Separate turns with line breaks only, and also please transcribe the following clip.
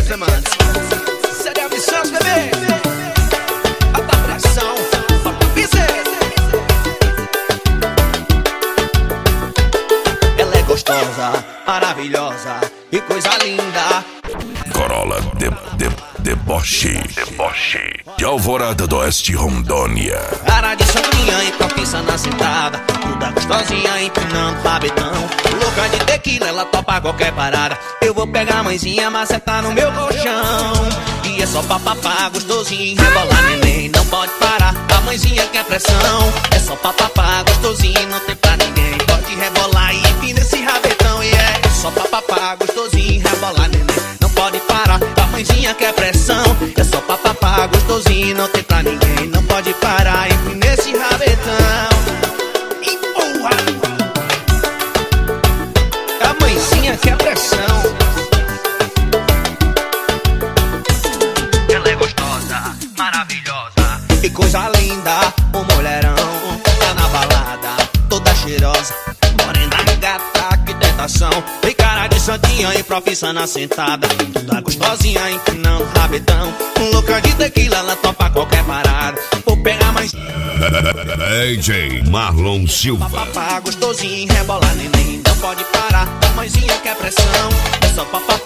Manchester, mano. Sério, Alves Santos, bebê. Alta pressão, bota o piseiro. Ela é gostosa, maravilhosa e coisa linda.
Corolla deboche de Alvorada do Oeste, Rondônia.
Cara de sanguinha e propícia na sentada, toda gostosinha empinando rabetão. Louca de tequila, ela topa qualquer parada. Eu vou pegar a mãezinha, macetar no meu colchão. E é só papapá, gostosinho, rebolar neném, não pode parar. A mãezinha quer pressão. É só papapá, gostosinho, não tem pra ninguém. Pode rebolar e empina esse rabetão. E é só papapá, gostosinho, rebolar neném, não pode parar. A mãezinha quer pressão. É só papapá, gostosinho, não tem pra ninguém. Não pode parar, empina esse rabetão. Empurra. A mãezinha quer pressão. Ela é gostosa, maravilhosa e coisa linda. O mulherão tá na balada, toda cheirosa, morena gata, que tentação. Tem cara de santinha e profissa na sentada, toda gostosinha empinando rabetão. Louca de tequila, ela topa qualquer parada. Vou pegar mais
DJ Marlon Silva.
papapá, gostosinho, rebolar neném, não pode parar. A mãezinha quer pressão. É só papapá,